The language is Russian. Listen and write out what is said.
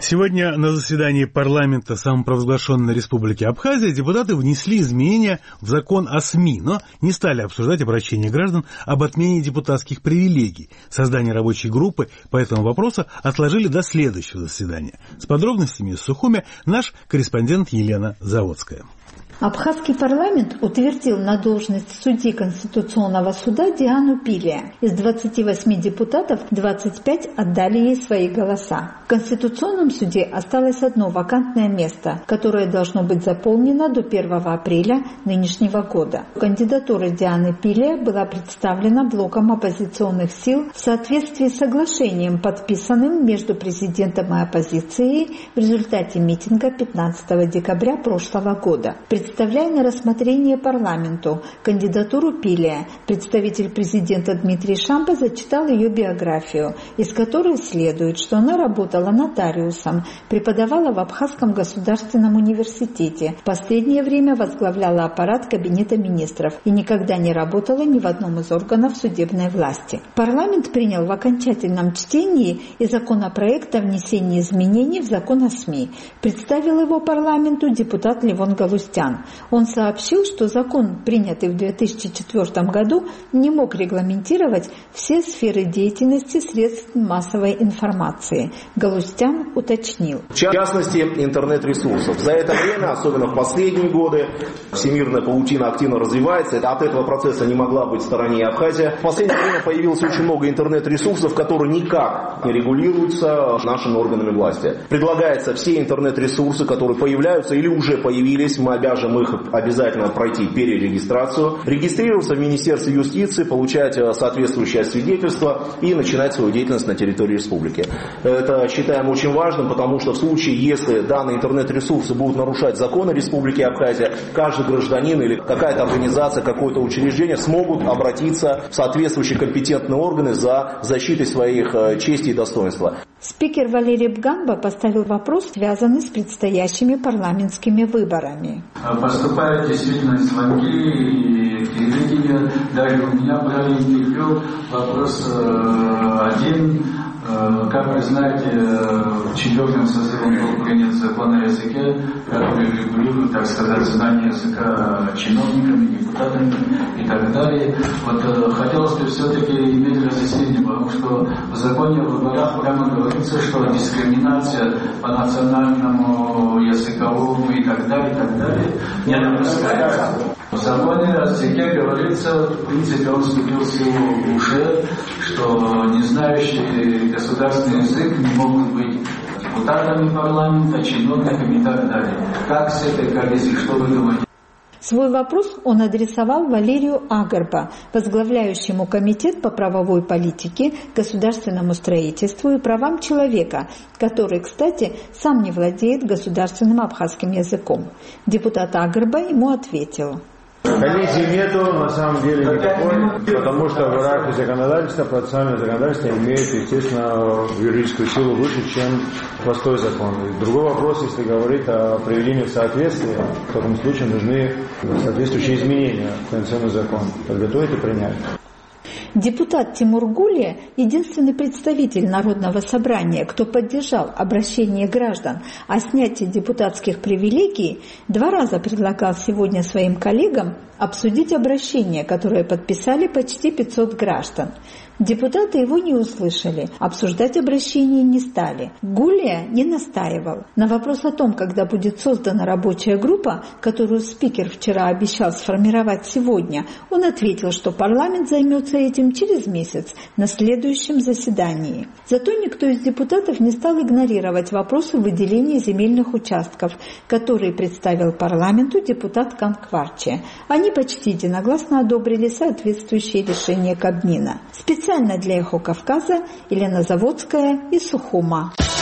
Сегодня на заседании парламента самопровозглашенной Республики Абхазия депутаты внесли изменения в закон о СМИ, но не стали обсуждать обращение граждан об отмене депутатских привилегий. Создание рабочей группы по этому вопросу отложили до следующего заседания. С подробностями из Сухуми наш корреспондент Елена Заводская. Абхазский парламент утвердил на должность судьи Конституционного суда Диану Пилия. Из 28 депутатов 25 отдали ей свои голоса. В Конституционном суде осталось одно вакантное место, которое должно быть заполнено до 1 апреля нынешнего года. Кандидатура Дианы Пилия была представлена блоком оппозиционных сил в соответствии с соглашением, подписанным между президентом и оппозицией в результате митинга 15 декабря прошлого года. Представляя на рассмотрение парламенту кандидатуру Пилия, представитель президента Дмитрий Шамба зачитал ее биографию, из которой следует, что она работала нотариусом, преподавала в Абхазском государственном университете, в последнее время возглавляла аппарат Кабинета министров и никогда не работала ни в одном из органов судебной власти. Парламент принял в окончательном чтении и законопроект о внесении изменений в закон о СМИ. Представил его парламенту депутат Левон Галустян. Он сообщил, что закон, принятый в 2004 году, не мог регламентировать все сферы деятельности средств массовой информации. Галустян уточнил. В частности, интернет-ресурсов. За это время, особенно в последние годы, всемирная паутина активно развивается. От этого процесса не могла быть в стороне Абхазия. В последнее время появилось очень много интернет-ресурсов, которые никак не регулируются нашими органами власти. Предлагается все интернет-ресурсы, которые появляются или уже появились, мы обяжем их обязательно пройти перерегистрацию, регистрироваться в Министерстве юстиции, получать соответствующее свидетельство и начинать свою деятельность на территории республики. Это считаем очень важным, потому что в случае, если данные интернет-ресурсы будут нарушать законы Республики Абхазия, каждый гражданин или какая-то организация, какое-то учреждение смогут обратиться в соответствующие компетентные органы за защитой своих чести и достоинства. Спикер Валерий Бгамба поставил вопрос, связанный с предстоящими парламентскими выборами. Поступают действительно звонки и телевидение. Даже у меня брали интервью. Вопрос один. Как вы знаете, в 4-м созыве был принят закон о языке, который регулирует, так сказать, знание языка чиновниками, депутатами и так далее. Вот хотелось бы все-таки иметь разъяснение, потому что в законе о выборах прямо говорится, что дискриминация по национальному, языковому и так далее не допускается. В законе о языке говорится, в принципе, он вступил в силу уже, что не знающие государственный язык не могут быть депутатами парламента, чиновниками и так далее. Как с этой коллизией, что вы думаете? Свой вопрос он адресовал Валерию Агарба, возглавляющему Комитет по правовой политике, государственному строительству и правам человека, который, кстати, сам не владеет государственным абхазским языком. Депутат Агарба ему ответил. Коллизии нету, на самом деле никакой, потому что в иерархии законодательства, процессуальное законодательство имеет, естественно, юридическую силу выше, чем простой закон. И другой вопрос, если говорить о приведении в соответствие, в таком случае нужны соответствующие изменения в конституционный закон, подготовить и принять. Депутат Тимур Гулия, единственный представитель Народного собрания, кто поддержал обращение граждан о снятии депутатских привилегий, 2 раза предлагал сегодня своим коллегам обсудить обращение, которое подписали почти 500 граждан. Депутаты его не услышали, обсуждать обращение не стали. Гулия не настаивал. На вопрос о том, когда будет создана рабочая группа, которую спикер вчера обещал сформировать сегодня, он ответил, что парламент займется этим через месяц, на следующем заседании. Зато никто из депутатов не стал игнорировать вопросы выделения земельных участков, которые представил парламенту депутат Канкварчи. Они почти единогласно одобрили соответствующие решения Кабмина. Специально для «Эхо Кавказа» Елена Заводская из Сухума.